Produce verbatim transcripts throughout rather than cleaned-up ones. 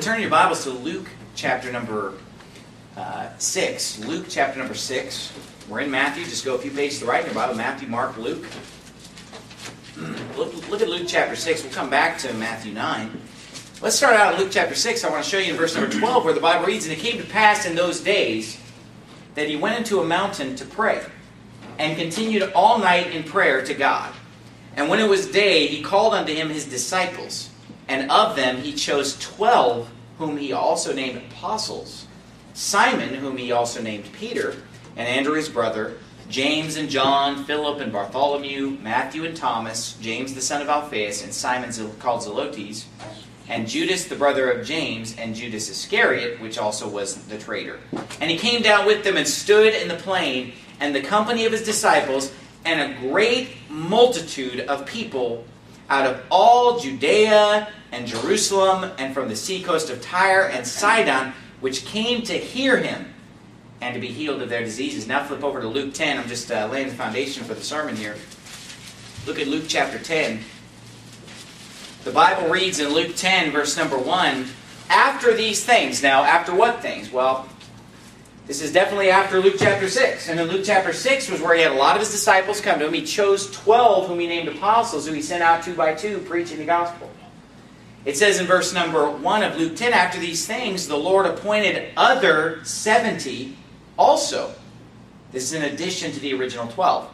turn your Bibles to Luke chapter number uh, six. Luke chapter number six. We're in Matthew. Just go a few pages to the right in your Bible. Matthew, Mark, Luke. Look, look at Luke chapter six. We'll come back to Matthew nine. Let's start out in Luke chapter six. I want to show you in verse number twelve where the Bible reads, "And it came to pass in those days that he went into a mountain to pray, and continued all night in prayer to God. And when it was day, he called unto him his disciples, and of them he chose twelve, whom he also named apostles, Simon, whom he also named Peter, and Andrew his brother, James and John, Philip and Bartholomew, Matthew and Thomas, James the son of Alphaeus, and Simon called Zelotes, and Judas the brother of James, and Judas Iscariot, which also was the traitor. And he came down with them and stood in the plain, and the company of his disciples, and a great multitude of people out of all Judea and Jerusalem, and from the seacoast of Tyre and Sidon, which came to hear him, and to be healed of their diseases." Now flip over to Luke ten. I'm just uh, laying the foundation for the sermon here. Look at Luke chapter ten. The Bible reads in Luke ten, verse number one, "After these things." Now, after what things? Well, this is definitely after Luke chapter six. And in Luke chapter six was where he had a lot of his disciples come to him. He chose twelve whom he named apostles, who he sent out two by two, preaching the gospel. It says in verse number one of Luke ten, "After these things, the Lord appointed other seventy also." This is in addition to the original twelve.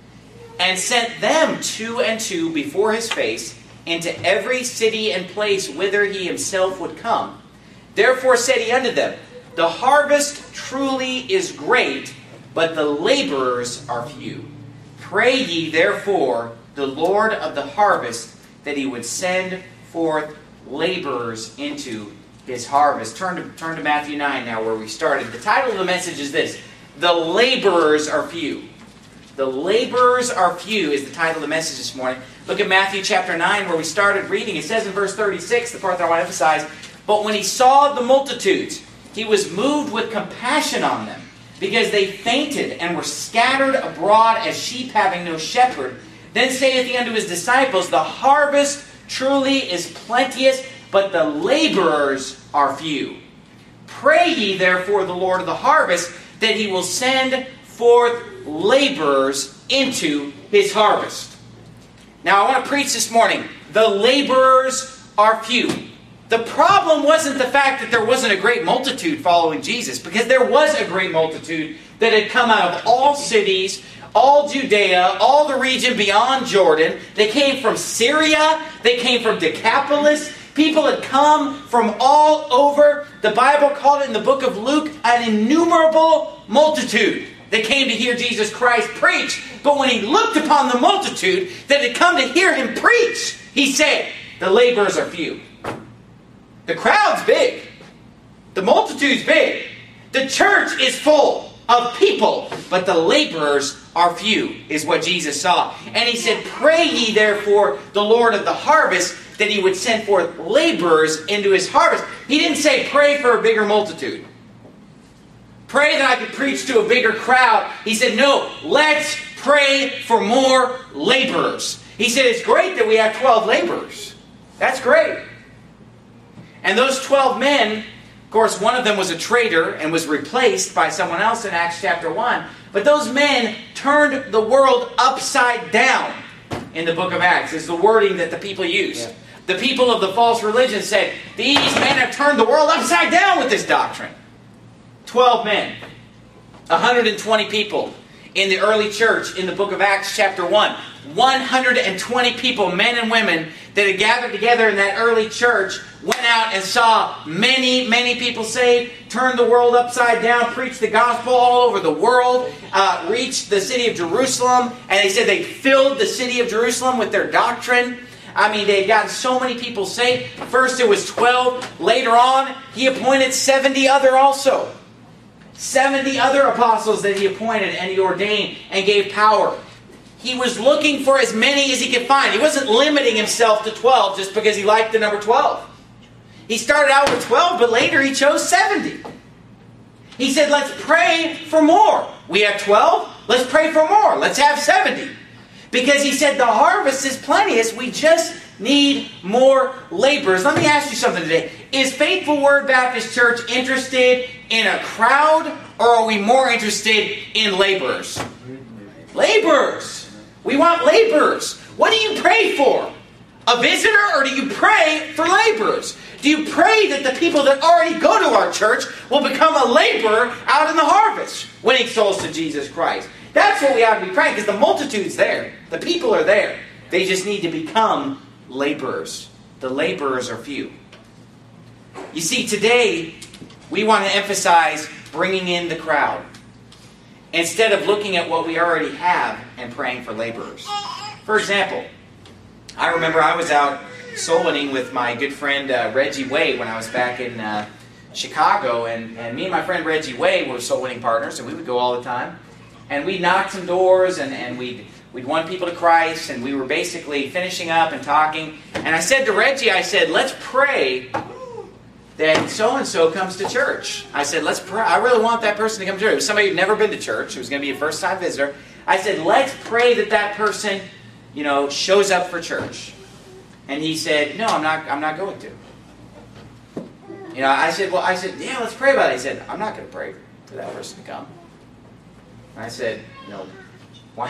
"And sent them two and two before his face, into every city and place whither he himself would come. Therefore said he unto them, The harvest truly is great, but the laborers are few. Pray ye therefore the Lord of the harvest, that he would send forth laborers into his harvest." Turn to, turn to Matthew nine now, where we started. The title of the message is this: "The laborers are few." The laborers are few is the title of the message this morning. Look at Matthew chapter nine, where we started reading. It says in verse thirty-six, the part that I want to emphasize, "But when he saw the multitudes, he was moved with compassion on them, because they fainted and were scattered abroad as sheep having no shepherd. Then saith he unto his disciples, The harvest truly is plenteous, but the laborers are few. Pray ye therefore the Lord of the harvest, that he will send forth laborers into his harvest." Now I want to preach this morning. The laborers are few. The problem wasn't the fact that there wasn't a great multitude following Jesus, because there was a great multitude that had come out of all cities, all Judea, all the region beyond Jordan. They came from Syria. They came from Decapolis. People had come from all over. The Bible called it in the book of Luke an innumerable multitude. They came to hear Jesus Christ preach. But when he looked upon the multitude that had come to hear him preach, he said, the laborers are few. The crowd's big. The multitude's big. The church is full of people. But the laborers are few, is what Jesus saw. And he said, "Pray ye therefore the Lord of the harvest, that he would send forth laborers into his harvest." He didn't say, "Pray for a bigger multitude. Pray that I could preach to a bigger crowd." He said, "No, let's pray for more laborers." He said, "It's great that we have twelve laborers. That's great." And those twelve men, of course, one of them was a traitor and was replaced by someone else in Acts chapter one. But those men turned the world upside down in the book of Acts, is the wording that the people used. Yeah. The people of the false religion said, "These men have turned the world upside down with this doctrine." Twelve men. one hundred twenty people in the early church in the book of Acts chapter one. one hundred twenty people, men and women, that had gathered together in that early church, went out and saw many, many people saved, turned the world upside down, preached the gospel all over the world, uh, reached the city of Jerusalem, and they said they filled the city of Jerusalem with their doctrine. I mean, they had gotten so many people saved. First it was twelve. Later on, he appointed seventy other also. seventy other apostles that he appointed and he ordained and gave power. He was looking for as many as he could find. He wasn't limiting himself to twelve just because he liked the number twelve. He started out with twelve, but later he chose seventy. He said, let's pray for more. We have twelve, let's pray for more. Let's have seventy. Because he said the harvest is plenteous, we just need more laborers. Let me ask you something today. Is Faithful Word Baptist Church interested in a crowd, or are we more interested in laborers? Laborers. We want laborers. What do you pray for? A visitor, or do you pray for laborers? Do you pray that the people that already go to our church will become a laborer out in the harvest, winning souls to Jesus Christ? That's what we ought to be praying, because the multitude's there. The people are there. They just need to become laborers. The laborers are few. You see, today, we want to emphasize bringing in the crowd, instead of looking at what we already have and praying for laborers. For example, I remember I was out soul winning with my good friend uh, Reggie Way when I was back in uh, Chicago, and, and me and my friend Reggie Way were soul winning partners, and we would go all the time. And we knocked some doors, and, and we'd, we'd won people to Christ, and we were basically finishing up and talking. And I said to Reggie, I said, let's pray that so-and-so comes to church. I said, let's pray. I really want that person to come to church. It was somebody who'd never been to church. It was going to be a first-time visitor. I said, let's pray that that person, you know, shows up for church. And he said, no, I'm not, I'm not going to. You know, I said, well, I said, yeah, let's pray about it. He said, I'm not going to pray for that person to come. I said, no, why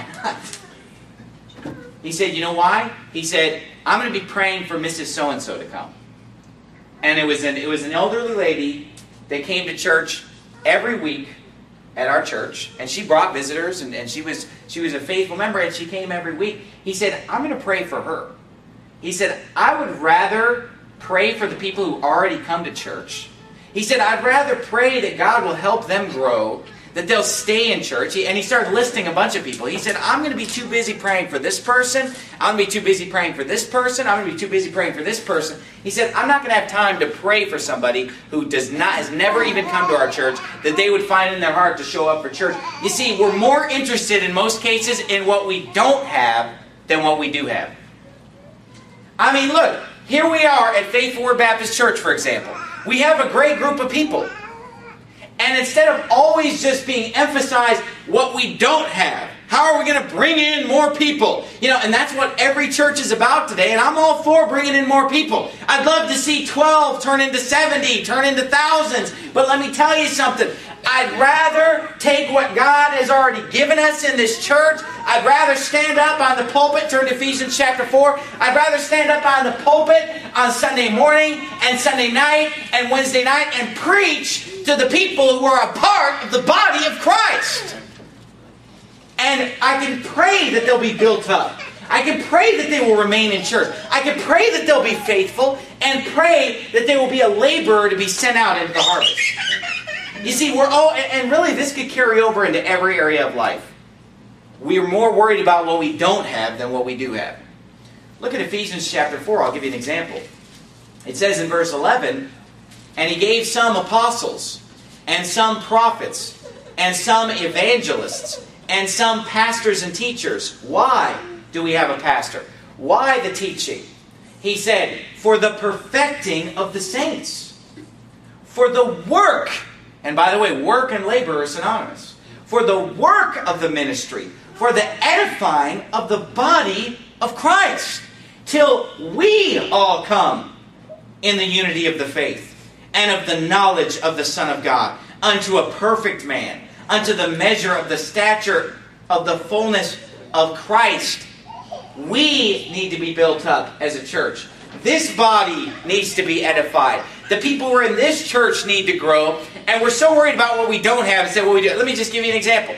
not? He said, you know why? He said, I'm going to be praying for Missus So-and-so to come. And it was an it was an elderly lady that came to church every week at our church, and she brought visitors, and, and she was she was a faithful member, and she came every week. He said, I'm going to pray for her. He said, I would rather pray for the people who already come to church. He said, I'd rather pray that God will help them grow, that they'll stay in church. And he started listing a bunch of people. He said, I'm going to be too busy praying for this person. I'm going to be too busy praying for this person. I'm going to be too busy praying for this person. He said, I'm not going to have time to pray for somebody who does not, has never even come to our church, that they would find in their heart to show up for church. You see, we're more interested in most cases in what we don't have than what we do have. I mean, look, here we are at Faithful Word Baptist Church, for example. We have a great group of people. And instead of always just being emphasized what we don't have, how are we going to bring in more people? You know, and that's what every church is about today, and I'm all for bringing in more people. I'd love to see twelve turn into seventy, turn into thousands. But let me tell you something. I'd rather take what God has already given us in this church. I'd rather stand up on the pulpit, turn to Ephesians chapter four. I'd rather stand up on the pulpit on Sunday morning and Sunday night and Wednesday night and preach to the people who are a part of the body of Christ. And I can pray that they'll be built up. I can pray that they will remain in church. I can pray that they'll be faithful, and pray that they will be a laborer to be sent out into the harvest. You see, we're all, and really this could carry over into every area of life. We are more worried about what we don't have than what we do have. Look at Ephesians chapter four. I'll give you an example. It says in verse eleven, and he gave some apostles, and some prophets, and some evangelists, and some pastors and teachers. Why do we have a pastor? Why the teaching? He said, for the perfecting of the saints. For the work, and by the way, work and labor are synonymous. For the work of the ministry, for the edifying of the body of Christ, till we all come in the unity of the faith, and of the knowledge of the Son of God, unto a perfect man, unto the measure of the stature of the fullness of Christ. We need to be built up as a church. This body needs to be edified. The people who are in this church need to grow. And we're so worried about what we don't have and say, what we do. Let me just give you an example.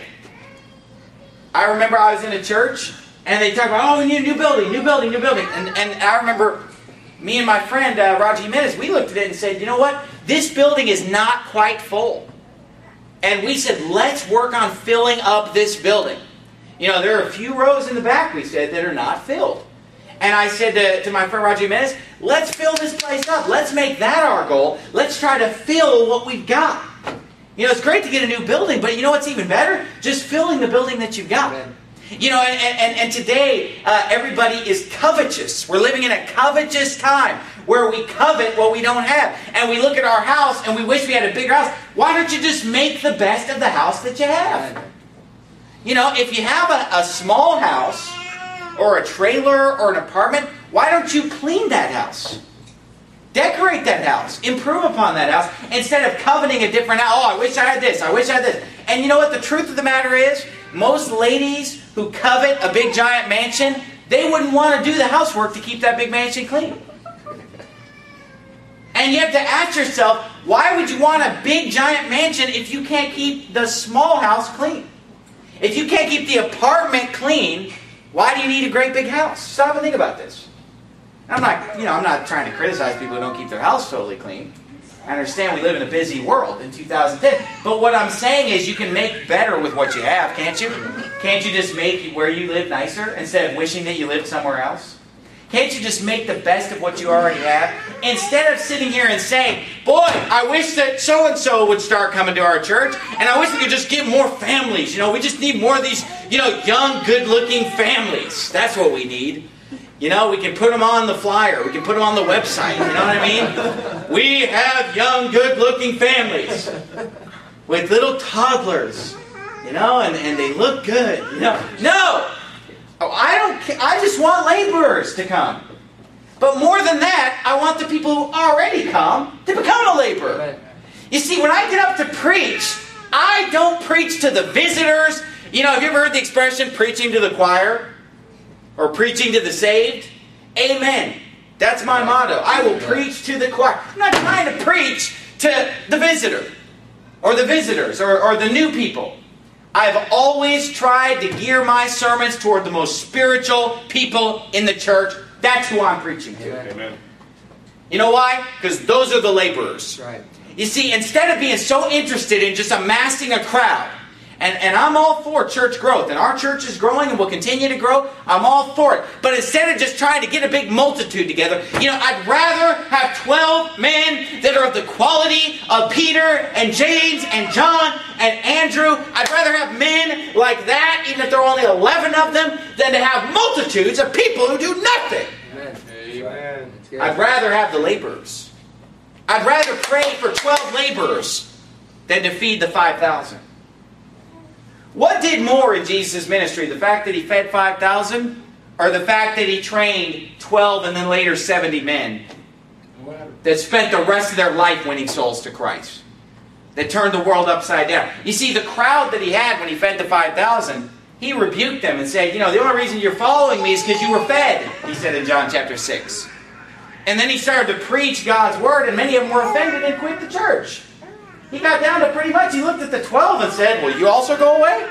I remember I was in a church, and they talk about, oh, we need a new building, new building, new building. And, and I remember me and my friend, uh, Roger Jimenez, we looked at it and said, you know what? This building is not quite full. And we said, let's work on filling up this building. You know, there are a few rows in the back, we said, that are not filled. And I said to, to my friend Roger Jimenez, let's fill this place up. Let's make that our goal. Let's try to fill what we've got. You know, it's great to get a new building, but you know what's even better? Just filling the building that you've got. Amen. You know, and, and, and today, uh, everybody is covetous. We're living in a covetous time where we covet what we don't have. And we look at our house and we wish we had a bigger house. Why don't you just make the best of the house that you have? You know, if you have a, a small house or a trailer or an apartment, why don't you clean that house? Decorate that house. Improve upon that house. Instead of coveting a different house. Oh, I wish I had this. I wish I had this. And you know what the truth of the matter is? Most ladies who covet a big giant mansion, they wouldn't want to do the housework to keep that big mansion clean. And you have to ask yourself, why would you want a big giant mansion if you can't keep the small house clean? If you can't keep the apartment clean, why do you need a great big house? Stop and think about this. I'm not, you know, I'm not trying to criticize people who don't keep their house totally clean. I understand we live in a busy world in two thousand ten. But what I'm saying is you can make better with what you have, can't you? Can't you just make where you live nicer instead of wishing that you lived somewhere else? Can't you just make the best of what you already have? Instead of sitting here and saying, boy, I wish that so-and-so would start coming to our church, and I wish we could just get more families. You know, we just need more of these, you know, young, good-looking families. That's what we need. You know, we can put them on the flyer. We can put them on the website. You know what I mean? We have young, good-looking families with little toddlers, you know, and, and they look good. You know, no! Oh, I don't. I just want laborers to come. But more than that, I want the people who already come to become a laborer. Right. You see, when I get up to preach, I don't preach to the visitors. You know, have you ever heard the expression, preaching to the choir? Or preaching to the saved? Amen. That's my motto. I will preach to the choir. I'm not trying to preach to the visitor. Or the visitors. Or, or the new people. I've always tried to gear my sermons toward the most spiritual people in the church. That's who I'm preaching to. Amen. You know why? Because those are the laborers. Right. You see, instead of being so interested in just amassing a crowd, and, and I'm all for church growth, and our church is growing and will continue to grow, I'm all for it. But instead of just trying to get a big multitude together, you know, I'd rather have twelve men that are of the quality of Peter and James and John and Andrew. I'd rather have men like that, even if there are only eleven of them, than to have multitudes of people who do nothing. Amen. Amen. I'd rather have the laborers. I'd rather pray for twelve laborers than to feed the five thousand. What did more in Jesus' ministry? The fact that he fed five thousand? Or the fact that he trained twelve and then later seventy men that spent the rest of their life winning souls to Christ? That turned the world upside down. You see, the crowd that he had when he fed the five thousand, he rebuked them and said, you know, the only reason you're following me is because you were fed, he said in John chapter six. And then he started to preach God's word, and many of them were offended and quit the church. He got down to pretty much, he looked at the twelve and said, will you also go away?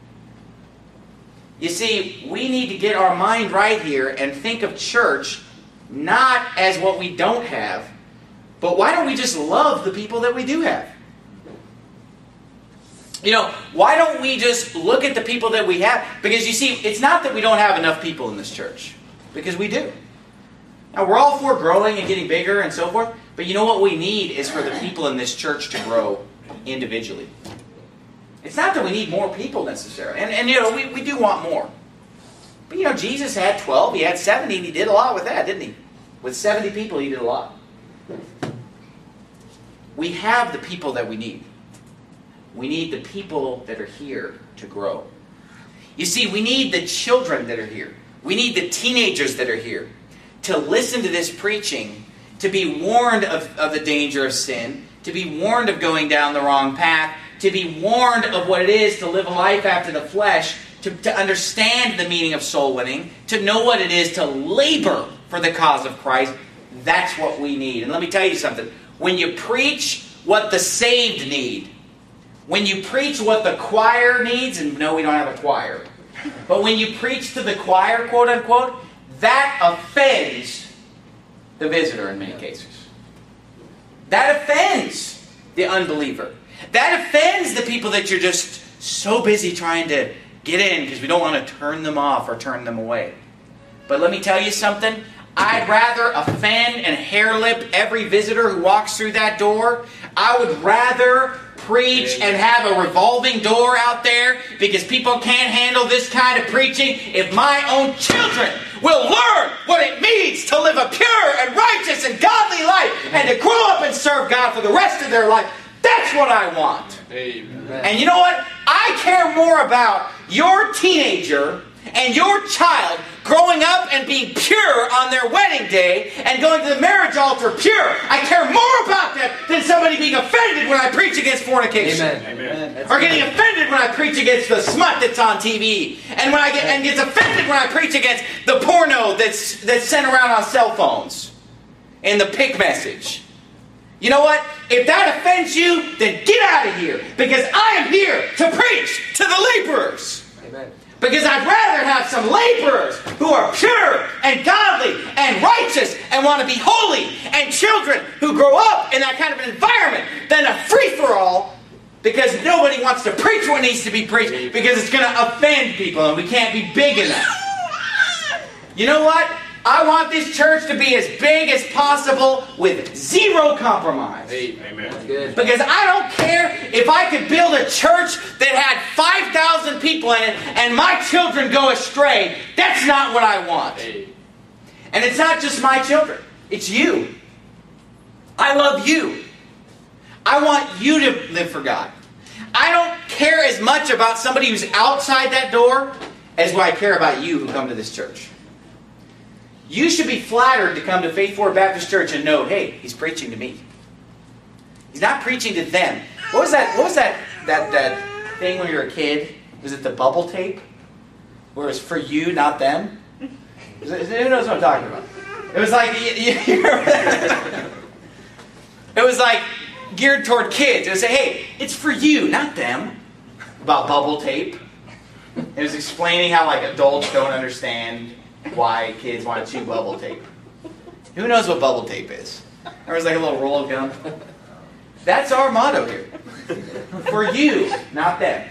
You see, we need to get our mind right here and think of church not as what we don't have, but why don't we just love the people that we do have? You know, why don't we just look at the people that we have? Because you see, it's not that we don't have enough people in this church, because we do. Now, we're all for growing and getting bigger and so forth, but you know what we need is for the people in this church to grow individually. It's not that we need more people necessarily. And, and you know, we, we do want more. But you know, Jesus had twelve, he had seventy, and he did a lot with that, didn't he? With seventy people, he did a lot. We have the people that we need. We need the people that are here to grow. You see, we need the children that are here. We need the teenagers that are here to listen to this preaching, to be warned of, of the danger of sin, to be warned of going down the wrong path, to be warned of what it is to live a life after the flesh, to, to understand the meaning of soul winning, to know what it is to labor for the cause of Christ. That's what we need. And let me tell you something. When you preach what the saved need, when you preach what the choir needs, and no, we don't have a choir, but when you preach to the choir, quote unquote, that offends the visitor in many cases. That offends the unbeliever. That offends the people that you're just so busy trying to get in because we don't want to turn them off or turn them away. But let me tell you something. I'd rather offend and hair lip every visitor who walks through that door. I would rather preach and have a revolving door out there because people can't handle this kind of preaching if my own children will learn what it means to live a pure and righteous and godly life and to grow up and serve God for the rest of their life. That's what I want. Amen. And you know what? I care more about your teenager and your child growing up and being pure on their wedding day and going to the marriage altar pure, I care more about that than somebody being offended when I preach against fornication. Amen. Amen. Or getting offended when I preach against the smut that's on T V. And when I get and gets offended when I preach against the porno that's that's sent around on cell phones and the pic message. You know what? If that offends you, then get out of here. Because I am here to preach to the laborers. Amen. Because I'd rather have some laborers who are pure and godly and righteous and want to be holy, and children who grow up in that kind of an environment than a free-for-all, because nobody wants to preach what needs to be preached because it's going to offend people and we can't be big enough. You know what? I want this church to be as big as possible with zero compromise. Amen. That's good. Because I don't care if I could build a church that had five thousand people in it and my children go astray. That's not what I want. And it's not just my children. It's you. I love you. I want you to live for God. I don't care as much about somebody who's outside that door as what I care about you who come to this church. You should be flattered to come to Faith Forward Baptist Church and know, hey, he's preaching to me. He's not preaching to them. What was that? What was that? That that thing when you were a kid? Was it the bubble tape? Where it's for you, not them? Who knows what I'm talking about? It was like you, you remember that? It was like geared toward kids. It would say, hey, it's for you, not them. About bubble tape. It was explaining how like adults don't understand why kids want to chew bubble tape. Who knows what bubble tape is? There was like a little roll of gum. That's our motto here. For you, not them.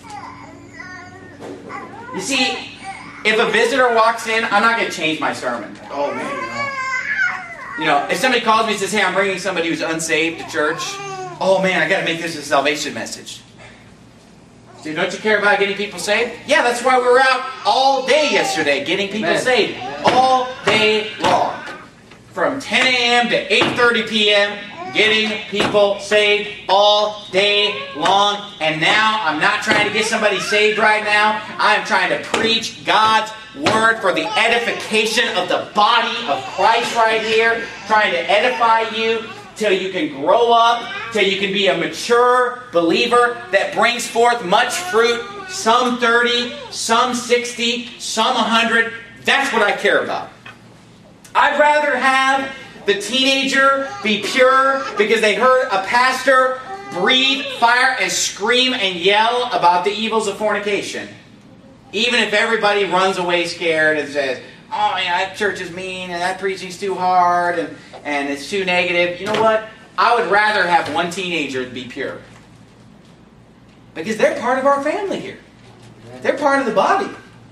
You see, if a visitor walks in, I'm not going to change my sermon. Oh man, no. You know, if somebody calls me and says, hey, I'm bringing somebody who's unsaved to church. Oh man, I got to make this a salvation message. So don't you care about getting people saved? Yeah, that's why we were out all day yesterday getting people Amen. saved. All day long. From ten a.m. to eight thirty p.m. getting people saved all day long. And now I'm not trying to get somebody saved right now. I'm trying to preach God's Word for the edification of the body of Christ right here. Trying to edify you till you can grow up, till you can be a mature believer that brings forth much fruit, some thirty, some sixty, some one hundred. That's what I care about. I'd rather have the teenager be pure because they heard a pastor breathe fire and scream and yell about the evils of fornication. Even if everybody runs away scared and says, oh man, that church is mean and that preaching's too hard and, and it's too negative. You know what? I would rather have one teenager be pure. Because they're part of our family here. They're part of the body.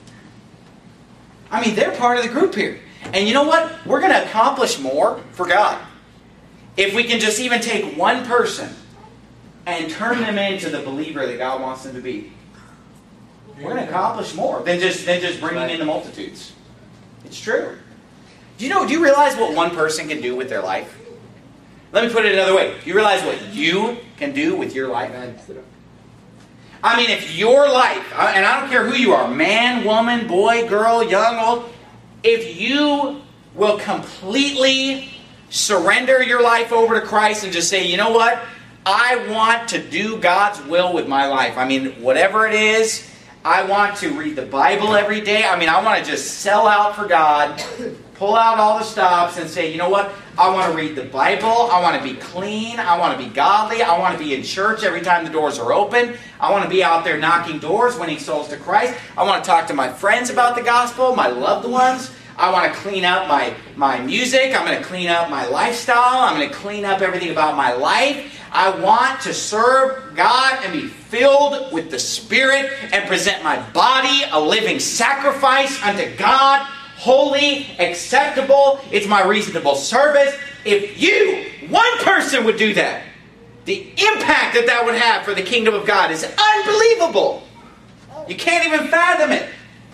I mean, they're part of the group here. And you know what? We're going to accomplish more for God if we can just even take one person and turn them into the believer that God wants them to be. We're going to accomplish more than just, than just bringing in the multitudes. It's true. Do you know, do you realize what one person can do with their life? Let me put it another way. Do you realize what you can do with your life? I mean, if your life, and I don't care who you are, man, woman, boy, girl, young, old, if you will completely surrender your life over to Christ and just say, you know what? I want to do God's will with my life. I mean, whatever it is, I want to read the Bible every day. I mean, I want to just sell out for God, pull out all the stops and say, you know what? I want to read the Bible. I want to be clean. I want to be godly. I want to be in church every time the doors are open. I want to be out there knocking doors, winning souls to Christ. I want to talk to my friends about the gospel, my loved ones. I want to clean up my, my music. I'm going to clean up my lifestyle. I'm going to clean up everything about my life. I want to serve God and be filled with the Spirit and present my body a living sacrifice unto God, holy, acceptable. It's my reasonable service. If you, one person, would do that, the impact that that would have for the kingdom of God is unbelievable. You can't even fathom it.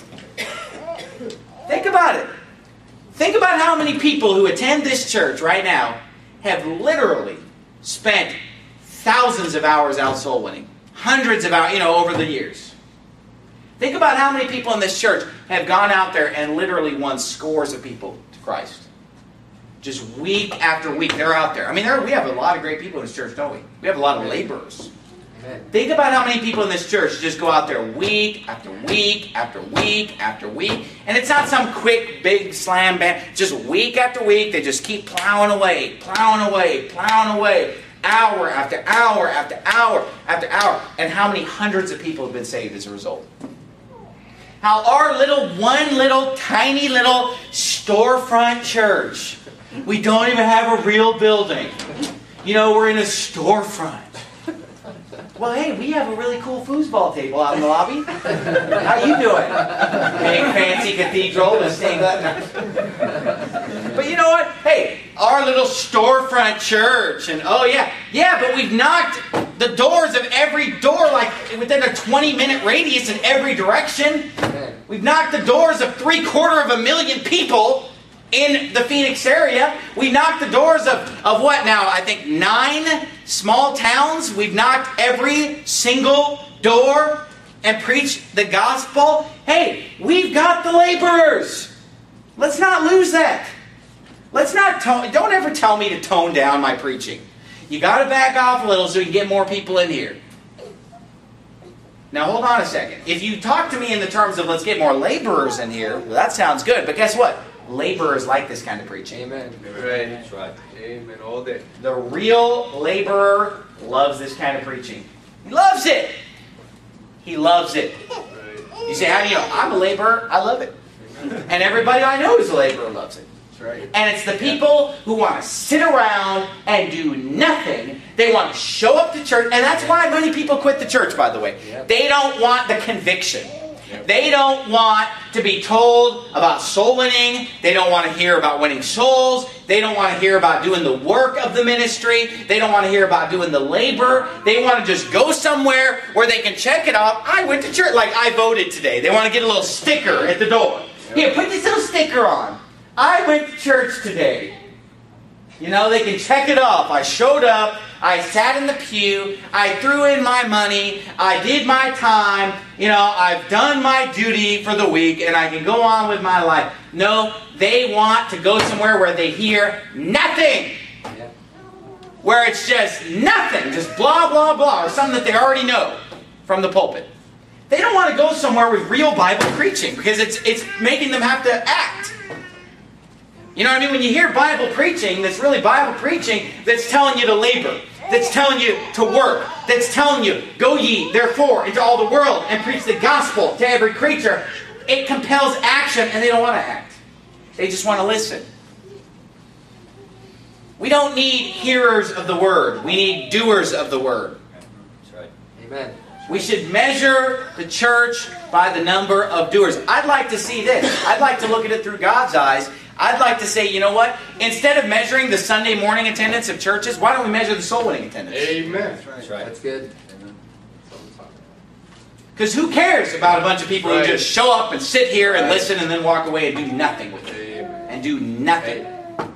Think about it. Think about how many people who attend this church right now have literally spent thousands of hours out soul winning. Hundreds of hours, you know, over the years. Think about how many people in this church have gone out there and literally won scores of people to Christ. Just week after week, they're out there. I mean, there, we have a lot of great people in this church, don't we? We have a lot of laborers. Amen. Think about how many people in this church just go out there week after week after week after week. And it's not some quick, big slam bam. Just week after week, they just keep plowing away, plowing away, plowing away. Hour after hour after hour after hour. And how many hundreds of people have been saved as a result? How our little, one little, tiny little storefront church, we don't even have a real building. You know, we're in a storefront. Well, hey, we have a really cool foosball table out in the lobby. How you doing? Big fancy cathedral with stained glass. But you know what? Hey, our little storefront church, and oh yeah, yeah, but we've knocked the doors of every door like within a twenty minute radius in every direction. We've knocked the doors of three quarter of a million people in the Phoenix area. We knocked the doors of, of what now? I think nine small towns. We've knocked every single door and preached the gospel. Hey, we've got the laborers. Let's not lose that. Let's not tone, don't ever tell me to tone down my preaching. You got to back off a little so you can get more people in here. Now hold on a second. If you talk to me in the terms of let's get more laborers in here, well, that sounds good. But guess what? Laborers like this kind of preaching. Amen. Right. That's right. Amen. All day. The real laborer loves this kind of preaching. He loves it. He loves it. Right. You say, how do you know? I'm a laborer. I love it. And everybody I know who's a laborer loves it. That's right. And it's the people who want to sit around and do nothing. They want to show up to church. And that's why many people quit the church, by the way. Yep. They don't want the conviction. They don't want to be told about soul winning. They don't want to hear about winning souls. They don't want to hear about doing the work of the ministry. They don't want to hear about doing the labor. They want to just go somewhere where they can check it off. I went to church. Like, I voted today. They want to get a little sticker at the door. Here, put this little sticker on. I went to church today. You know, they can check it off. I showed up. I sat in the pew. I threw in my money. I did my time. You know, I've done my duty for the week, and I can go on with my life. No, they want to go somewhere where they hear nothing. Yeah. Where it's just nothing. Just blah, blah, blah. Or something that they already know from the pulpit. They don't want to go somewhere with real Bible preaching because it's, it's making them have to act. You know what I mean? When you hear Bible preaching, that's really Bible preaching, that's telling you to labor, that's telling you to work, that's telling you, go ye, therefore, into all the world and preach the gospel to every creature. It compels action, and they don't want to act. They just want to listen. We don't need hearers of the word. We need doers of the word. That's right. Amen. We should measure the church by the number of doers. I'd like to see this. I'd like to look at it through God's eyes. I'd like to say, you know what? Instead of measuring the Sunday morning attendance of churches, why don't we measure the soul winning attendance? Amen. That's right. That's, right. That's good. Because who cares about a bunch of people right. who just show up and sit here and right. listen and then walk away and do nothing with it? Amen. And do nothing. Amen.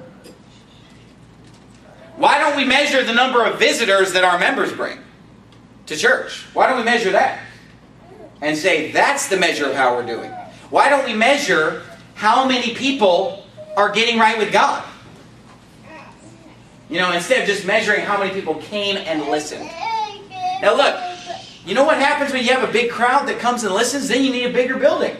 Why don't we measure the number of visitors that our members bring to church? Why don't we measure that? And say, that's the measure of how we're doing. Why don't we measure how many people are getting right with God? You know, instead of just measuring how many people came and listened. Now look, you know what happens when you have a big crowd that comes and listens? Then you need a bigger building.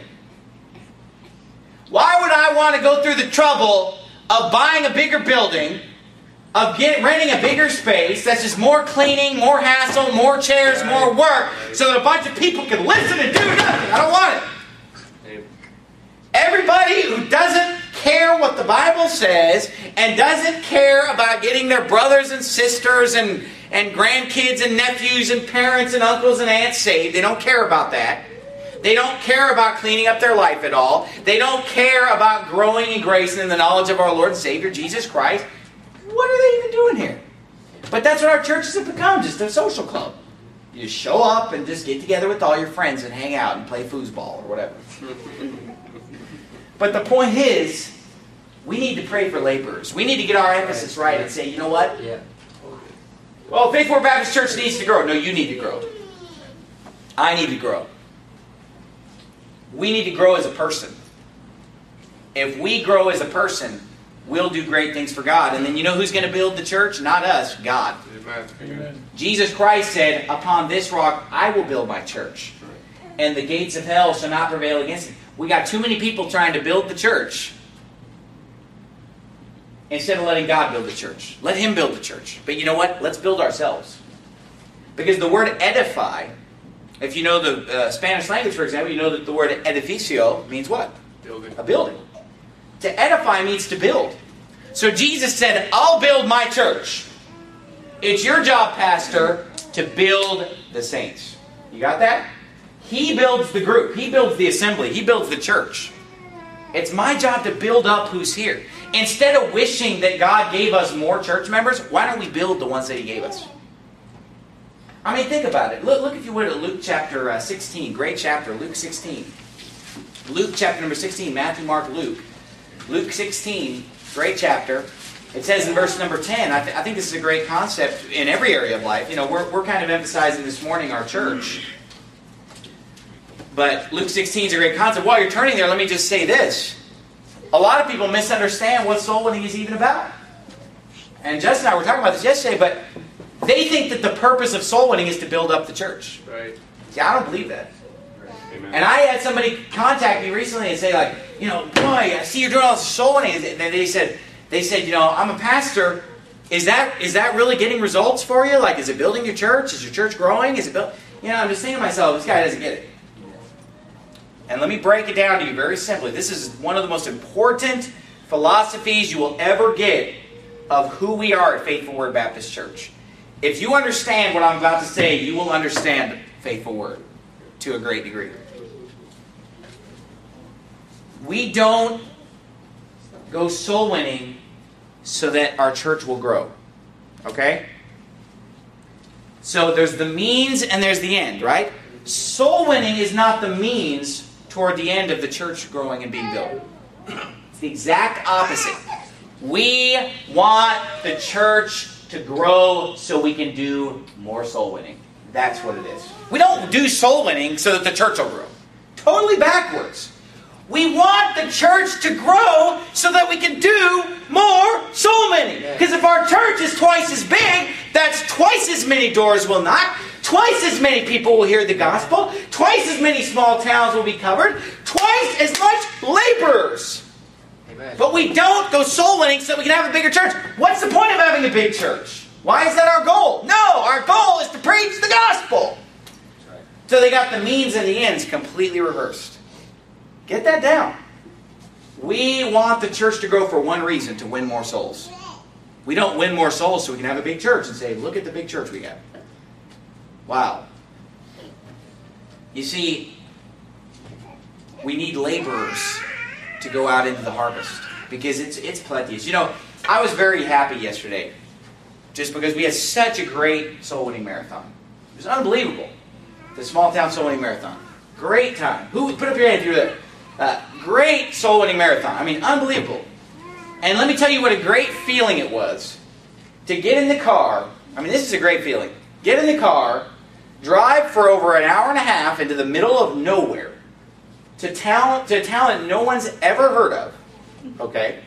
Why would I want to go through the trouble of buying a bigger building, of get, renting a bigger space, that's just more cleaning, more hassle, more chairs, more work, so that a bunch of people can listen and do nothing? I don't want it. Everybody who doesn't care what the Bible says and doesn't care about getting their brothers and sisters and, and grandkids and nephews and parents and uncles and aunts saved, they don't care about that. They don't care about cleaning up their life at all. They don't care about growing in grace and in the knowledge of our Lord and Savior, Jesus Christ. What are they even doing here? But that's what our churches have become, just a social club. You just show up and just get together with all your friends and hang out and play foosball or whatever. But the point is, we need to pray for laborers. We need to get our emphasis right and say, you know what? Yeah. Well, Faithful Baptist Church needs to grow. No, you need to grow. I need to grow. we need to grow as a person. If we grow as a person, we'll do great things for God. And then you know who's going to build the church? Not us, God. Amen. Amen. Jesus Christ said, upon this rock I will build my church. And the gates of hell shall not prevail against it. We got too many people trying to build the church instead of letting God build the church. Let Him build the church. But you know what? Let's build ourselves. Because the word edify, if you know the uh, Spanish language, for example, you know that the word edificio means what? Building. A building. To edify means to build. So Jesus said, I'll build my church. It's your job, pastor, to build the saints. You got that? He builds the group. He builds the assembly. He builds the church. It's my job to build up who's here. Instead of wishing that God gave us more church members, why don't we build the ones that He gave us? I mean, think about it. Look, look if you would at Luke chapter uh, sixteen. Great chapter, Luke sixteen. Luke chapter number sixteen. Matthew, Mark, Luke. Luke sixteen, great chapter. It says in verse number ten, I, th- I think this is a great concept in every area of life. You know, we're, we're kind of emphasizing this morning our church. But Luke sixteen is a great concept. While you're turning there, let me just say this. A lot of people misunderstand what soul winning is even about. And Justin and I were talking about this yesterday, but they think that the purpose of soul winning is to build up the church. Right. See, I don't believe that. Amen. And I had somebody contact me recently and say, like, you know, boy, I see you're doing all this soul winning. And they said, they said, you know, I'm a pastor. Is that is that really getting results for you? Like, is it building your church? Is your church growing? Is it built? You know, I'm just thinking to myself, this guy doesn't get it. And let me break it down to you very simply. This is one of the most important philosophies you will ever get of who we are at Faithful Word Baptist Church. If you understand what I'm about to say, you will understand Faithful Word to a great degree. We don't go soul winning so that our church will grow. Okay? So there's the means and there's the end, right? Soul winning is not the means toward the end of the church growing and being built. It's the exact opposite. We want the church to grow so we can do more soul winning. That's what it is. We don't do soul winning so that the church will grow. Totally backwards. We want the church to grow so that we can do more soul winning. Because if our church is twice as big, that's twice as many doors will knock. Twice as many people will hear the gospel. Twice as many small towns will be covered. Twice as much laborers. Amen. But we don't go soul winning so that we can have a bigger church. What's the point of having a big church? Why is that our goal? No, our goal is to preach the gospel. Right. So they got the means and the ends completely reversed. Get that down. We want the church to grow for one reason, to win more souls. We don't win more souls so we can have a big church and say, look at the big church we got. Wow. You see, we need laborers to go out into the harvest because it's it's plenteous. You know, I was very happy yesterday just because we had such a great soul winning marathon. It was unbelievable. The small town soul winning marathon. Great time. Who put up your hand if you were there? Uh, great soul winning marathon. I mean, unbelievable. And let me tell you what a great feeling it was to get in the car. I mean, this is a great feeling. Get in the car, drive for over an hour and a half into the middle of nowhere to town, to a town that no one's ever heard of. Okay?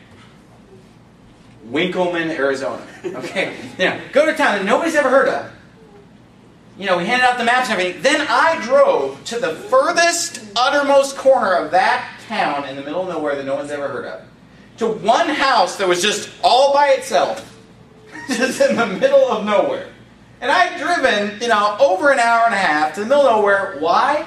Winkleman, Arizona. Okay? Now, go to a town that nobody's ever heard of. You know, we handed out the maps and everything. Then I drove to the furthest, uttermost corner of that town in the middle of nowhere that no one's ever heard of. To one house that was just all by itself. Just in the middle of nowhere. And I'd driven, you know, over an hour and a half to the middle of nowhere. Why?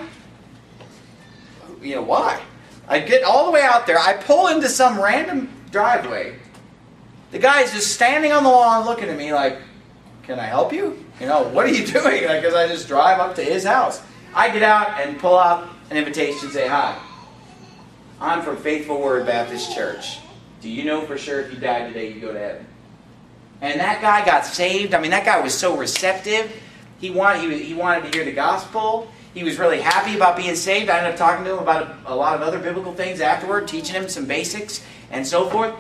You know, why? I get all the way out there. I pull into some random driveway. The guy's just standing on the lawn looking at me like, can I help you? You know, what are you doing? Because I just drive up to his house. I get out and pull out an invitation and say, hi. I'm from Faithful Word Baptist Church. Do you know for sure if you died today, you go to heaven? And that guy got saved. I mean, that guy was so receptive. He wanted, he, he wanted to hear the gospel. He was really happy about being saved. I ended up talking to him about a, a lot of other biblical things afterward, teaching him some basics and so forth.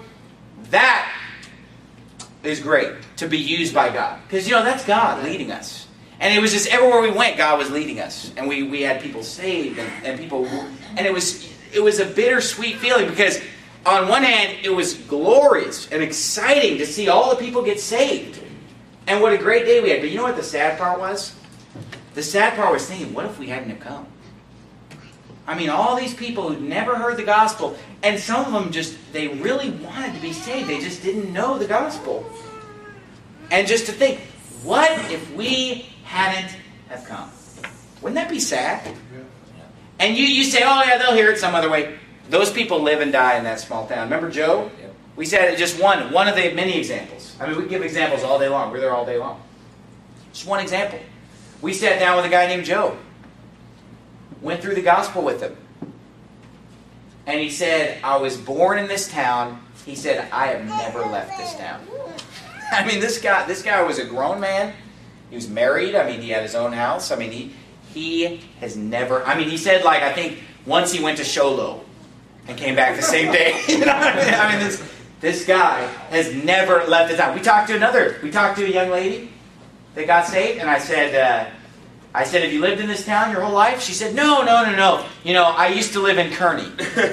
That is great to be used by God. Because, you know, that's God leading us. And it was just everywhere we went, God was leading us. And we, we had people saved and, and people... And it was, it was a bittersweet feeling because on one hand, it was glorious and exciting to see all the people get saved. And what a great day we had. But you know what the sad part was? The sad part was thinking, what if we hadn't have come? I mean, all these people who'd never heard the gospel, and some of them just, they really wanted to be saved. They just didn't know the gospel. And just to think, what if we hadn't have come? Wouldn't that be sad? And you, you say, oh yeah, they'll hear it some other way. Those people live and die in that small town. Remember Joe? Yep. We said just one, one of the many examples. I mean, we give examples all day long. We're there all day long. Just one example. We sat down with a guy named Joe. Went through the gospel with him. And he said, I was born in this town. He said, I have never left this town. I mean, this guy, this guy was a grown man. He was married. I mean, he had his own house. I mean, he he has never... I mean, he said, like, I think once he went to Sholo and came back the same day. You know what I mean? I mean, this, this guy has never left his town. We talked to another... We talked to a young lady that got saved, and I said... Uh, I said, have you lived in this town your whole life? She said, no, no, no, no. You know, I used to live in Kearney.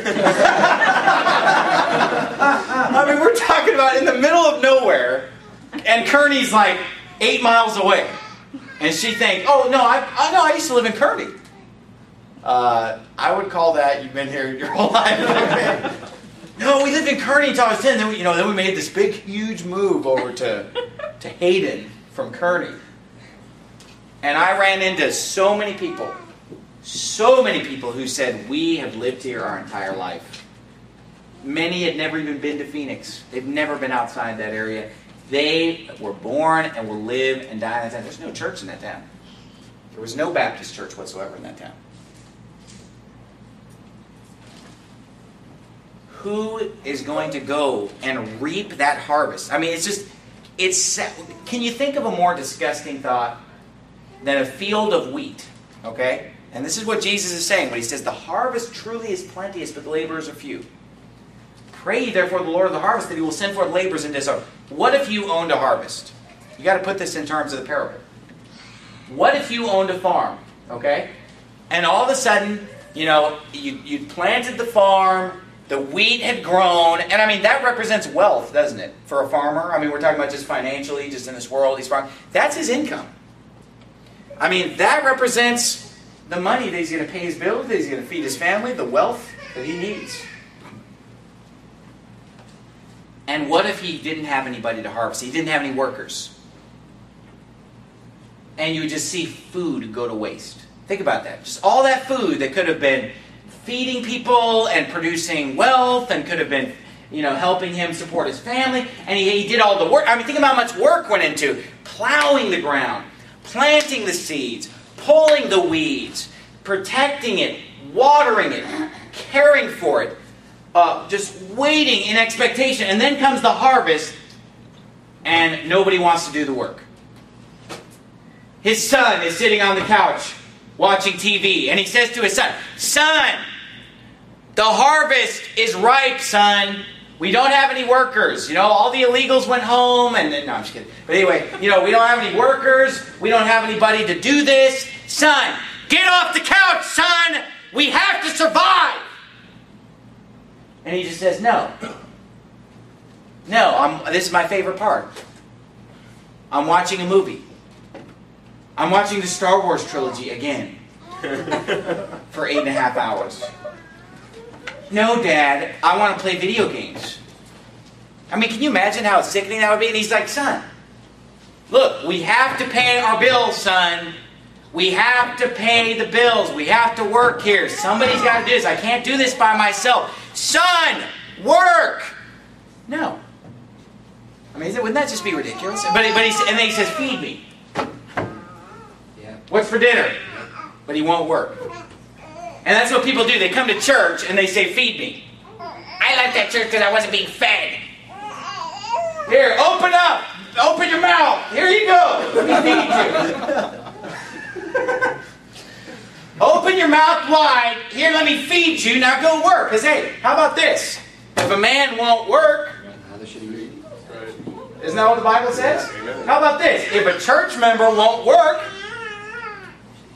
I mean, we're talking about in the middle of nowhere, and Kearney's like eight miles away. And she thinks, oh, no, I, I, no, I used to live in Kearney. Uh, I would call that you've been here your whole life. No, we lived in Kearney until I was ten. Then we, you know, then we made this big, huge move over to, to Hayden from Kearney. And I ran into so many people, so many people who said, we have lived here our entire life. Many had never even been to Phoenix. They've never been outside that area. They were born and will live and die in that town. There's no church in that town. There was no Baptist church whatsoever in that town. Who is going to go and reap that harvest? I mean, it's just, it's, can you think of a more disgusting thought than a field of wheat, okay? And this is what Jesus is saying when he says, the harvest truly is plenteous, but the laborers are few. Pray ye therefore the Lord of the harvest that he will send forth laborers into his harvest. What if you owned a harvest? You got to put this in terms of the parable. What if you owned a farm, okay? And all of a sudden, you know, you, you planted the farm, the wheat had grown, and I mean, that represents wealth, doesn't it? For a farmer. I mean, we're talking about just financially, just in this world, he's farming. That's his income. I mean, that represents the money that he's going to pay his bills, that he's going to feed his family, the wealth that he needs. And what if he didn't have anybody to harvest? He didn't have any workers. And you would just see food go to waste. Think about that. Just all that food that could have been feeding people and producing wealth and could have been, you know, helping him support his family. And he, he did all the work. I mean, think about how much work went into plowing the ground, planting the seeds, pulling the weeds, protecting it, watering it, caring for it, uh, just waiting in expectation. And then comes the harvest, and nobody wants to do the work. His son is sitting on the couch watching T V, and he says to his son, son, the harvest is ripe, son. We don't have any workers. You know, all the illegals went home, and then, no, I'm just kidding. But anyway, you know, we don't have any workers. We don't have anybody to do this. Son, get off the couch, son. We have to survive. And he just says, no. No, I'm, this is my favorite part. I'm watching a movie. I'm watching the Star Wars trilogy again. For eight and a half hours. No, Dad, I want to play video games. I mean, can you imagine how sickening that would be? And he's like, son, look, we have to pay our bills, son. We have to pay the bills. We have to work here. Somebody's got to do this. I can't do this by myself. Son, work! No. I mean, wouldn't that just be ridiculous? But, but he, and then he says, feed me. Yeah. What's for dinner? But he won't work. And that's what people do. They come to church and they say, feed me. I left that church because I wasn't being fed. Here, open up. Open your mouth. Here you go. Let me feed you. Open your mouth wide. Here, let me feed you. Now go work. Because, hey, how about this? If a man won't work, isn't that what the Bible says? How about this? If a church member won't work,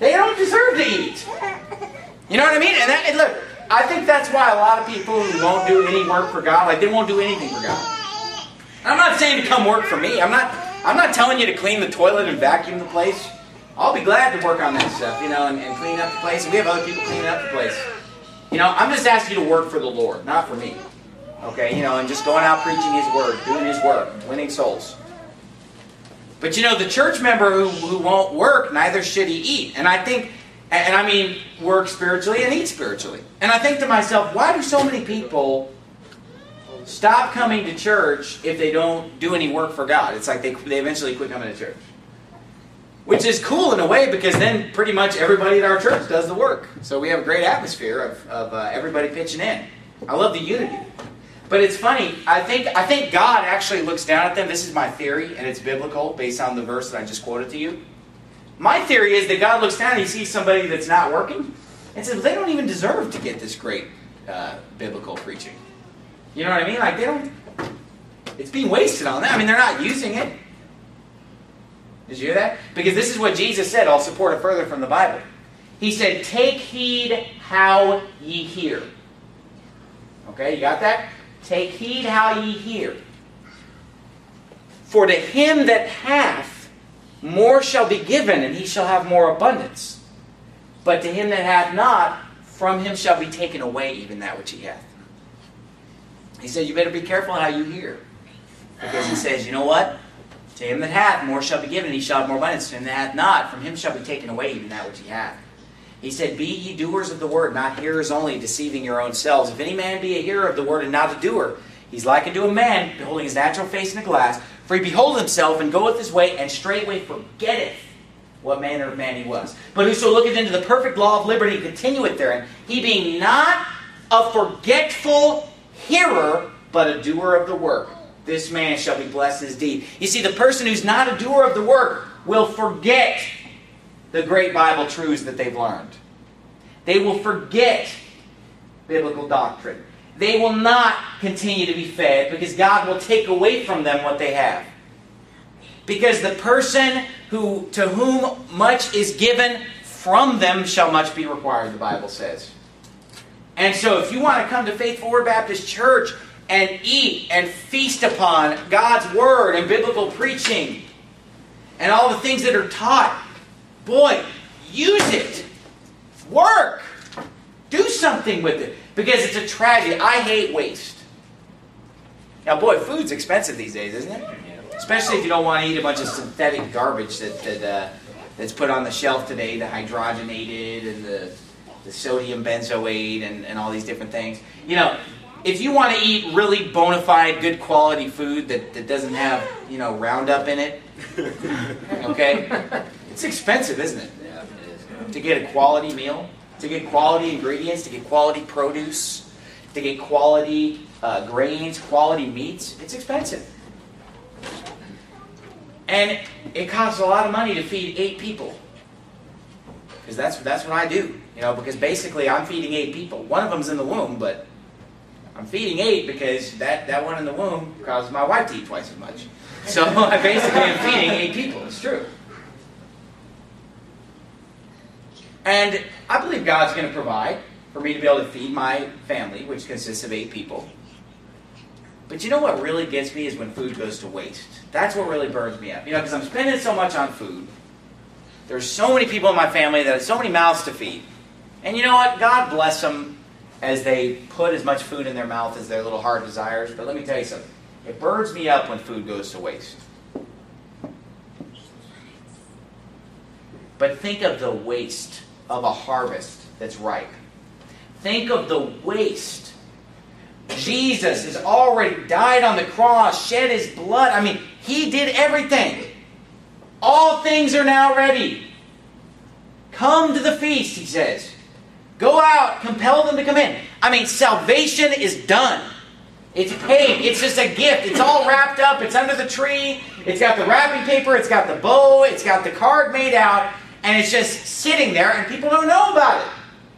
They don't deserve to eat. You know what I mean? And, that, and look, I think that's why a lot of people who won't do any work for God, like they won't do anything for God. I'm not saying to come work for me. I'm not I'm not telling you to clean the toilet and vacuum the place. I'll be glad to work on that stuff, you know, and, and clean up the place. And we have other people cleaning up the place. You know, I'm just asking you to work for the Lord, not for me. Okay, you know, and just going out preaching His Word, doing His work, winning souls. But you know, the church member who, who won't work, neither should he eat. And I think, and I mean, work spiritually and eat spiritually. And I think to myself, why do so many people stop coming to church if they don't do any work for God? It's like they, they eventually quit coming to church. Which is cool in a way, because then pretty much everybody at our church does the work. So we have a great atmosphere of, of uh, everybody pitching in. I love the unity. But it's funny, I think I think God actually looks down at them. This is my theory, and it's biblical based on the verse that I just quoted to you. My theory is that God looks down and He sees somebody that's not working and says, they don't even deserve to get this great uh, biblical preaching. You know what I mean? Like, they don't, it's being wasted on them. I mean, they're not using it. Did you hear that? Because this is what Jesus said. I'll support it further from the Bible. He said, take heed how ye hear. Okay, you got that? Take heed how ye hear. For to him that hath, more shall be given, and he shall have more abundance. But to him that hath not, from him shall be taken away even that which he hath. He said, you better be careful how you hear. Because he says, you know what? To him that hath, more shall be given, and he shall have more abundance. To him that hath not, from him shall be taken away even that which he hath. He said, be ye doers of the word, not hearers only, deceiving your own selves. If any man be a hearer of the word and not a doer, he's like unto a man beholding his natural face in a glass. For he beholdeth himself, and goeth his way, and straightway forgetteth what manner of man he was. But whoso looketh into the perfect law of liberty, and continueth therein, he being not a forgetful hearer, but a doer of the work, this man shall be blessed in his deed. You see, the person who's not a doer of the work will forget the great Bible truths that they've learned. They will forget biblical doctrine. They will not continue to be fed, because God will take away from them what they have. Because the person who to whom much is given, from them shall much be required, the Bible says. And so if you want to come to Faithful Word Baptist Church and eat and feast upon God's Word and biblical preaching and all the things that are taught, boy, use it. Work. Do something with it. Because it's a tragedy. I hate waste. Now, boy, food's expensive these days, isn't it? Especially if you don't want to eat a bunch of synthetic garbage that, that uh, that's put on the shelf today, the hydrogenated and the, the sodium benzoate and, and all these different things. You know, if you want to eat really bona fide, good quality food that, that doesn't have, you know, Roundup in it, okay, it's expensive, isn't it? Yeah, it is. To get a quality meal, to get quality ingredients, to get quality produce, to get quality uh, grains, quality meats, it's expensive. And it costs a lot of money to feed eight people. Because that's, that's what I do. You know, because basically I'm feeding eight people. One of them's in the womb, but I'm feeding eight because that, that one in the womb causes my wife to eat twice as much. So I basically am feeding eight people. It's true. And I believe God's going to provide for me to be able to feed my family, which consists of eight people. But you know what really gets me is when food goes to waste. That's what really burns me up. You know, because I'm spending so much on food. There's so many people in my family that have so many mouths to feed. And you know what? God bless them as they put as much food in their mouth as their little heart desires. But let me tell you something. It burns me up when food goes to waste. But think of the waste of a harvest that's ripe. Think of the waste. Jesus has already died on the cross, shed His blood. I mean, He did everything. All things are now ready. Come to the feast, He says. Go out, compel them to come in. I mean, salvation is done. It's paid. It's just a gift. It's all wrapped up. It's under the tree. It's got the wrapping paper. It's got the bow. It's got the card made out. And it's just sitting there, and people don't know about it.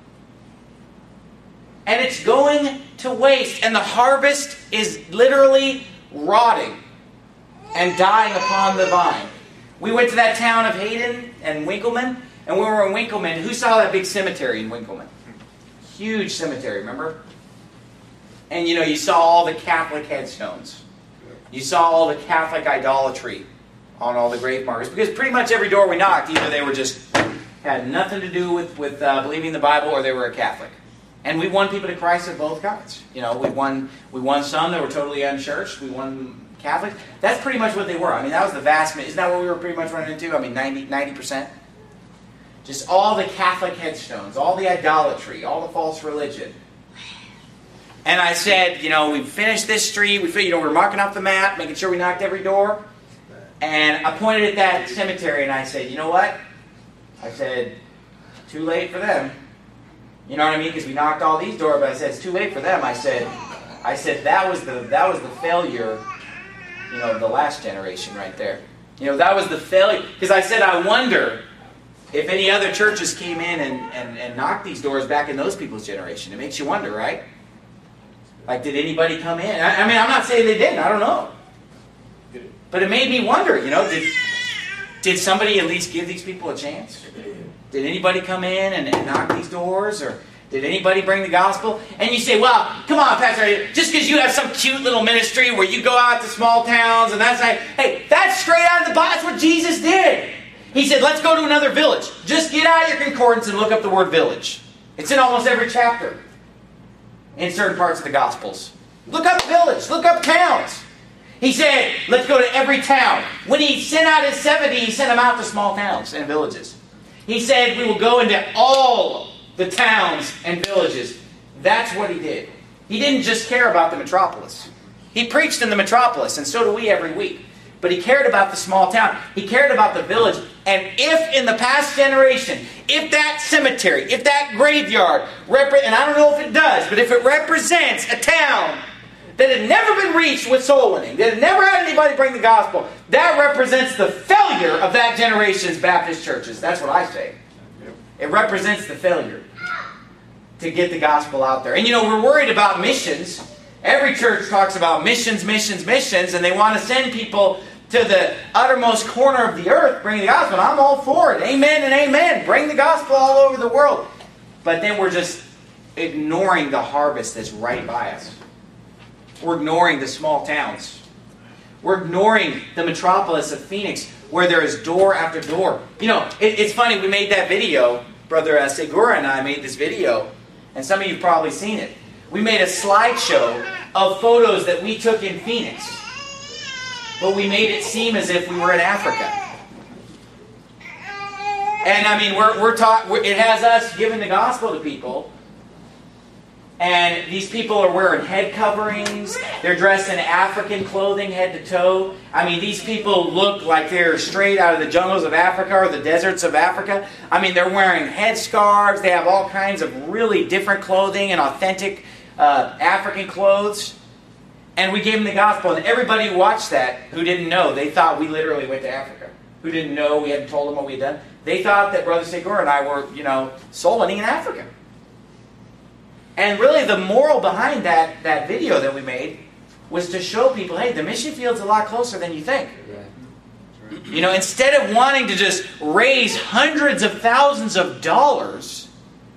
And it's going to waste. And the harvest is literally rotting and dying upon the vine. We went to that town of Hayden and Winkleman, and when we were in Winkleman, who saw that big cemetery in Winkleman? Huge cemetery, remember? And you know, you saw all the Catholic headstones. You saw all the Catholic idolatry on all the grave markers. Because pretty much every door we knocked, either they were just, had nothing to do with, with uh, believing the Bible, or they were a Catholic. And we won people to Christ of both kinds. You know, we won, we won some that were totally unchurched. We won Catholics. That's pretty much what they were. I mean, that was the vast, isn't that what we were pretty much running into? I mean, ninety percent? Just all the Catholic headstones, all the idolatry, all the false religion. And I said, you know, we finished this street. We, you know, we were marking off the map, making sure we knocked every door. And I pointed at that cemetery and I said, you know what? I said, too late for them. You know what I mean? Because we knocked all these doors, but I said, it's too late for them. I said, I said that was the that was the failure, you know, of the last generation right there. You know, that was the failure. Because I said, I wonder if any other churches came in and, and, and knocked these doors back in those people's generation. It makes you wonder, right? Like, did anybody come in? I, I mean, I'm not saying they didn't. I don't know. But it made me wonder, you know, did, did somebody at least give these people a chance? Did anybody come in and, and knock these doors? Or did anybody bring the gospel? And you say, well, come on, Pastor, just because you have some cute little ministry where you go out to small towns and that's like, hey, that's straight out of the Bible. That's what Jesus did. He said, let's go to another village. Just get out your concordance and look up the word village. It's in almost every chapter in certain parts of the Gospels. Look up village. Look up towns. He said, let's go to every town. When he sent out his seventy, he sent them out to small towns and villages. He said, we will go into all the towns and villages. That's what he did. He didn't just care about the metropolis. He preached in the metropolis, and so do we every week. But he cared about the small town. He cared about the village. And if in the past generation, if that cemetery, if that graveyard, repre- and I don't know if it does, but if it represents a town that had never been reached with soul winning, that had never had anybody bring the gospel, that represents the failure of that generation's Baptist churches. That's what I say. It represents the failure to get the gospel out there. And you know, we're worried about missions. Every church talks about missions, missions, missions, and they want to send people to the uttermost corner of the earth, bring the gospel. And I'm all for it. Amen and amen. Bring the gospel all over the world. But then we're just ignoring the harvest that's right by us. We're ignoring the small towns. We're ignoring the metropolis of Phoenix, where there is door after door. You know, it, it's funny, we made that video. Brother uh, Segura and I made this video, and some of you have probably seen it. We made a slideshow of photos that we took in Phoenix. But we made it seem as if we were in Africa. And I mean, we're, we're taught, we're, it has us giving the gospel to people. And these people are wearing head coverings. They're dressed in African clothing, head to toe. I mean, these people look like they're straight out of the jungles of Africa or the deserts of Africa. I mean, they're wearing headscarves. They have all kinds of really different clothing and authentic uh, African clothes. And we gave them the gospel. And everybody who watched that, who didn't know, they thought we literally went to Africa. Who didn't know, we hadn't told them what we had done. They thought that Brother Segura and I were, you know, soul winning in Africa. And really the moral behind that, that video that we made was to show people, hey, the mission field's a lot closer than you think. You know, instead of wanting to just raise hundreds of thousands of dollars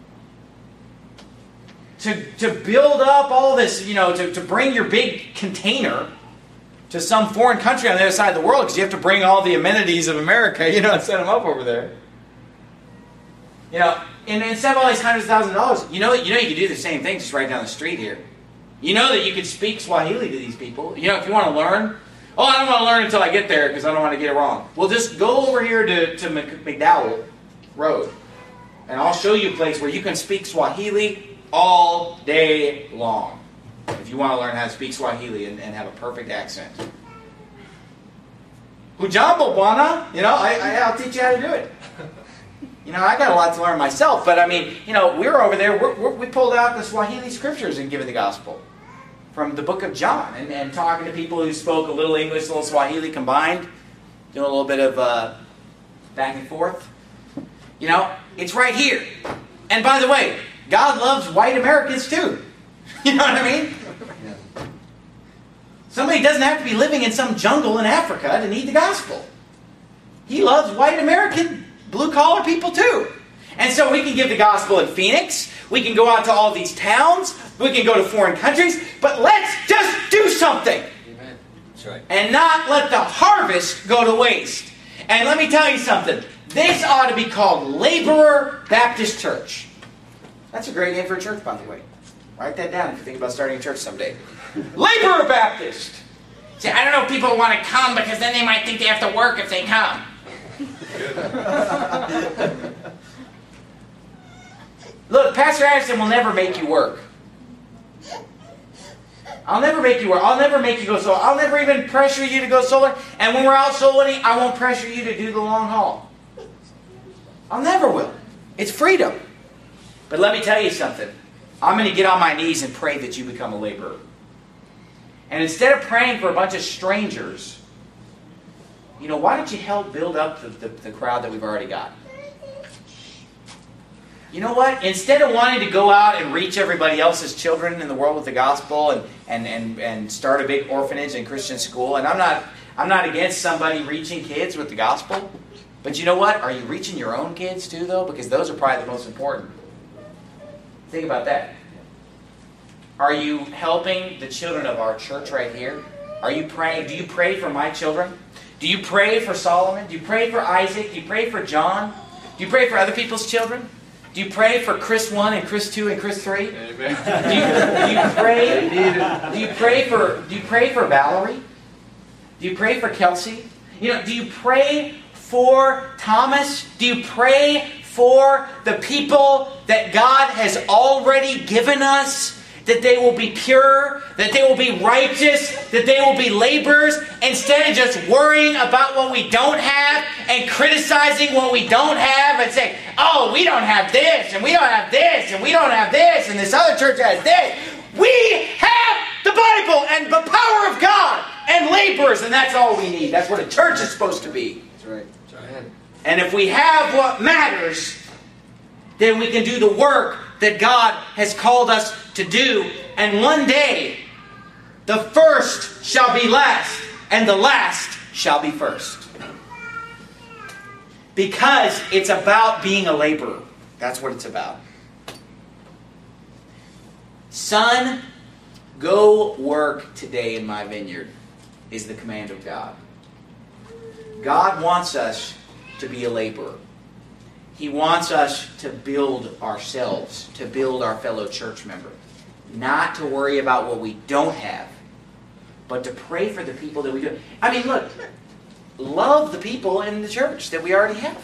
to, to build up all this, you know, to, to bring your big container to some foreign country on the other side of the world, because you have to bring all the amenities of America, you know, and set them up over there. You know, and instead of all these hundreds of thousands of dollars, you know, you know you could do the same thing just right down the street here. You know that you could speak Swahili to these people. You know, if you want to learn, oh, I don't want to learn until I get there because I don't want to get it wrong. Well, just go over here to, to McDowell Road, and I'll show you a place where you can speak Swahili all day long. If you want to learn how to speak Swahili and, and have a perfect accent. Hujambo, bwana. You know, I, I, I'll teach you how to do it. You know, I got a lot to learn myself, but I mean, you know, we were over there, we're, we're, we pulled out the Swahili scriptures and given the gospel from the book of John, and, and talking to people who spoke a little English, a little Swahili combined, doing a little bit of uh, back and forth. You know, it's right here. And by the way, God loves white Americans too. You know what I mean? Somebody doesn't have to be living in some jungle in Africa to need the gospel. He loves white American blue-collar people too. And so we can give the gospel in Phoenix. We can go out to all these towns. We can go to foreign countries. But let's just do something. Amen. That's right. And not let the harvest go to waste. And let me tell you something. This ought to be called Laborer Baptist Church. That's a great name for a church, by the way. Write that down if you think about starting a church someday. Laborer Baptist. See, I don't know if people want to come because then they might think they have to work if they come. Look, Pastor Addison will never make you work. I'll never make you work. I'll never make you go solar. I'll never even pressure you to go solar. And when we're out soul winning, I won't pressure you to do the long haul. I'll never will. It's freedom. But let me tell you something. I'm going to get on my knees and pray that you become a laborer. And instead of praying for a bunch of strangers, you know, why don't you help build up the, the, the crowd that we've already got? You know what? Instead of wanting to go out and reach everybody else's children in the world with the gospel and, and, and, and start a big orphanage and Christian school, and I'm not I'm not against somebody reaching kids with the gospel, but you know what? Are you reaching your own kids too, though? Because those are probably the most important. Think about that. Are you helping the children of our church right here? Are you praying? Do you pray for my children? Do you pray for Solomon? Do you pray for Isaac? Do you pray for John? Do you pray for other people's children? Do you pray for Chris one and Chris two and Chris three? Amen. Do you, do you pray? Do you pray for? Do you pray for Valerie? Do you pray for Kelsey? You know, do you pray for Thomas? Do you pray for the people that God has already given us? That they will be pure, that they will be righteous, that they will be laborers, instead of just worrying about what we don't have and criticizing what we don't have and saying, oh, we don't have this, and we don't have this, and we don't have this, and this other church has this. We have the Bible and the power of God and laborers, and that's all we need. That's what a church is supposed to be. That's right. That's right. And if we have what matters, then we can do the work that God has called us to do. And one day, the first shall be last, and the last shall be first. Because it's about being a laborer. That's what it's about. Son, go work today in my vineyard, is the command of God. God wants us to be a laborer. He wants us to build ourselves, to build our fellow church member. Not to worry about what we don't have, but to pray for the people that we do. I mean, look, love the people in the church that we already have.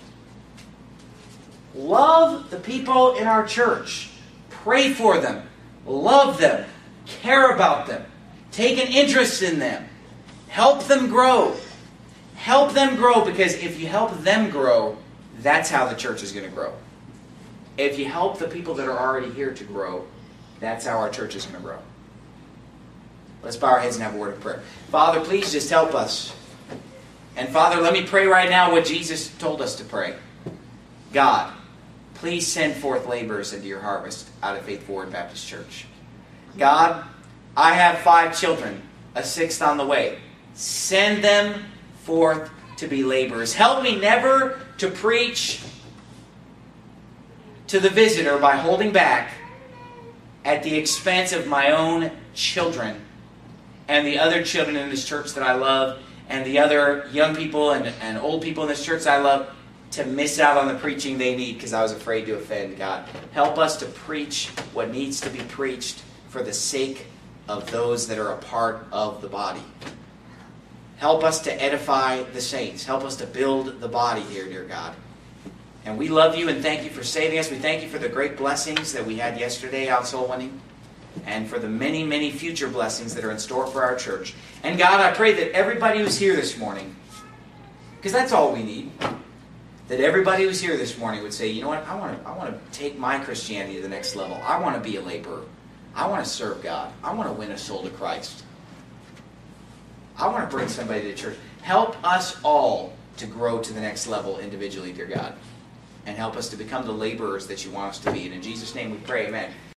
Love the people in our church. Pray for them. Love them. Care about them. Take an interest in them. Help them grow. Help them grow, because if you help them grow, that's how the church is going to grow. If you help the people that are already here to grow, that's how our church is going to grow. Let's bow our heads and have a word of prayer. Father, please just help us. And Father, let me pray right now what Jesus told us to pray. God, please send forth laborers into your harvest out of Faith Forward Baptist Church. God, I have five children, a sixth on the way. Send them forth to be laborers. Help me never to preach to the visitor by holding back at the expense of my own children and the other children in this church that I love and the other young people and, and old people in this church that I love, to miss out on the preaching they need because I was afraid to offend God. Help us to preach what needs to be preached for the sake of those that are a part of the body. Help us to edify the saints. Help us to build the body here, dear God. And we love you and thank you for saving us. We thank you for the great blessings that we had yesterday out soul winning, and for the many, many future blessings that are in store for our church. And God, I pray that everybody who's here this morning, because that's all we need, that everybody who's here this morning would say, you know what, I want to I want to take my Christianity to the next level. I want to be a laborer. I want to serve God. I want to win a soul to Christ. I want to bring somebody to church. Help us all to grow to the next level individually, dear God. And help us to become the laborers that you want us to be. And in Jesus' name we pray, amen.